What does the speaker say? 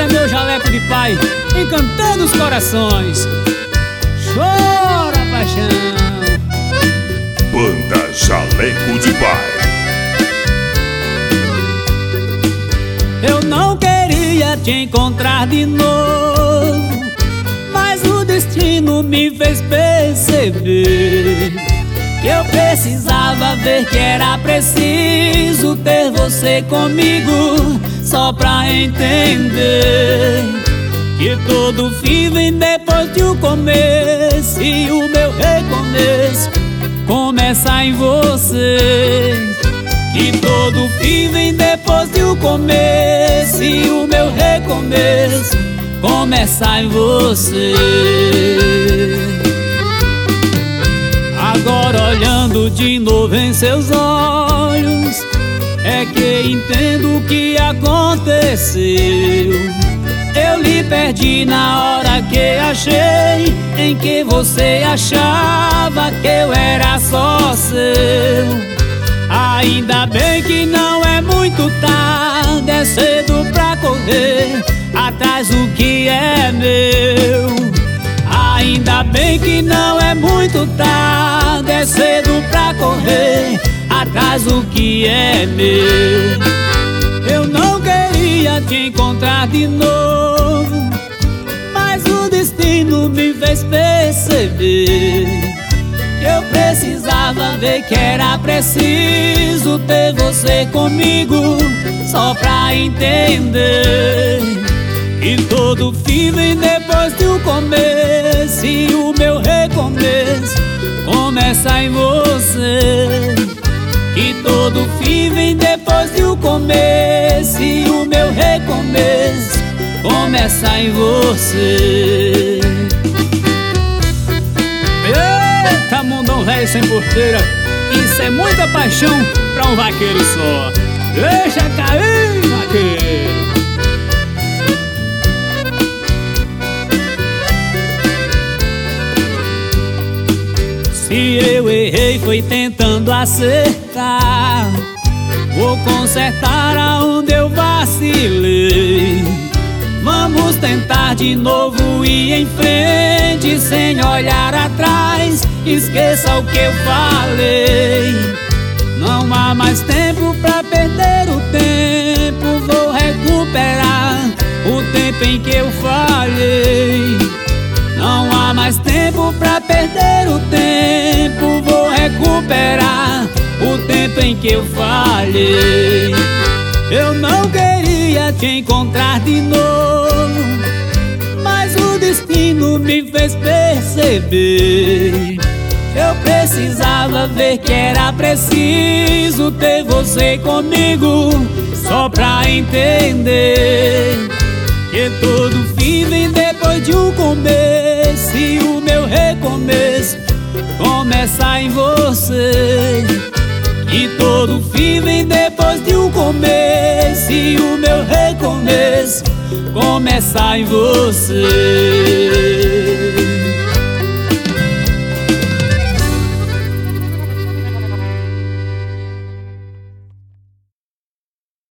meu jaleco de pai, encantando os corações. Chora, paixão. Banda Jaleco de Pai. Eu não queria te encontrar de novo, mas o destino me fez perceber que eu precisava ver que era preciso ter você comigo, só pra entender que todo fim vem depois de um começo, e o meu recomeço começa em você. Que todo fim vem depois de um começo, e o meu recomeço começa em você. Agora olhando de novo em seus olhos, é que entendo o que aconteceu. Eu lhe perdi na hora que achei, em que você achava que eu era só seu. Ainda bem que não é muito tarde, é cedo pra correr atrás do que é meu. Ainda bem que não é muito tarde, é cedo pra correr atrás do que é meu. Eu não queria te encontrar de novo, mas o destino me fez perceber que eu precisava ver que era preciso ter você comigo, só pra entender que todo fim vem depois de um começo, e o meu recomeço começa em você. Que todo fim vem depois de um começo, e o meu recomeço começa em você. Eita, mundão velho sem porteira, isso é muita paixão pra um vaqueiro só. Deixa cair, vaqueiro. Se eu errei foi tentando acertar, vou consertar aonde eu vacilei. Vamos tentar de novo e em frente, sem olhar atrás, esqueça o que eu falei. Não há mais tempo pra perder o tempo, vou recuperar o tempo em que eu falhei. Não há mais tempo pra perder o tempo, vou recuperar o tempo em que eu falhei. Eu não queria te encontrar de novo, mas o destino me fez perceber que eu precisava ver que era preciso ter você comigo, só pra entender que todo fim vem depois de um começo, e o meu recomeço começa em você. Que todo fim vem depois de um começo, e o meu recomeço começa em você.